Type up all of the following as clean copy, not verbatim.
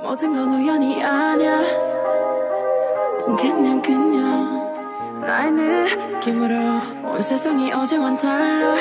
모든 건 우연이 아니야. 그냥 나의 느낌으로 온 세상이 어제와는 달라.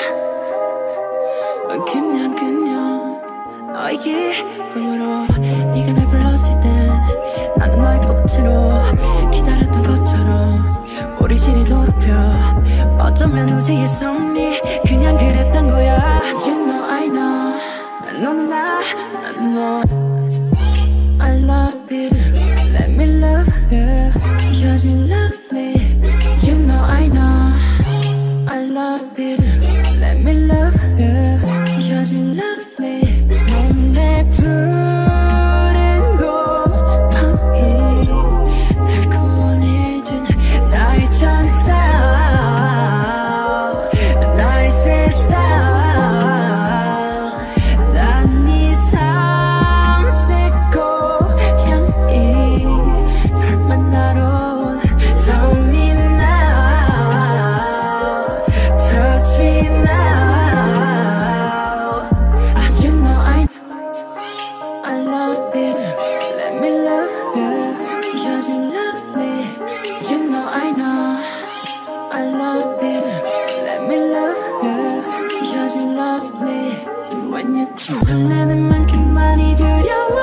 그냥 너의 기쁨으로 네가 날 불렀을 땐 나는 너의 꽃으로 기다렸던 것처럼 우리 실이 도롭혀 어쩌면 우주의 섭리 그냥 그랬던 거야. You know I know 넌 나 너 I love you let me love you cause you love me. You know I know I love you let me love you cause you love me. 넌 내 푸른 곰팡이 날 구원해준 나의 천사 나의 세상. 난 네 삼색 고향이 널 만나러 Love me now touch me now. You know I love you let me love you cause you love me. You know I know I love you let me love you cause you love me. When you 설레는 만큼 많이 두려워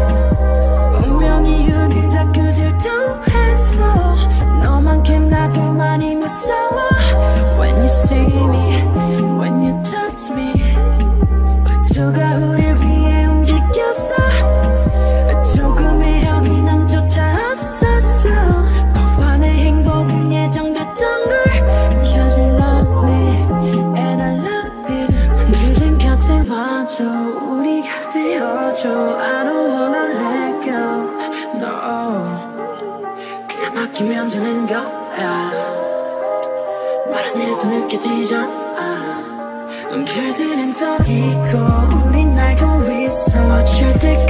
운명이 우릴 자꾸 질투해서 너만큼 나도 많이 무서워. When you see me when you touch me 우주가 우릴 위해 움직였어. 조금의 어긋남조차 없었어. 너와 내 행복은 예정됐던 걸 Cause you love me and I love you. 이젠 곁에 와줘 우리가 되어줘. I don't wanna let go no. 그냥 맡기면 되는 거야. 말 안 해도 느껴지잖아. 별들은 떠 있고 우린 날고 있어. 어쩔 때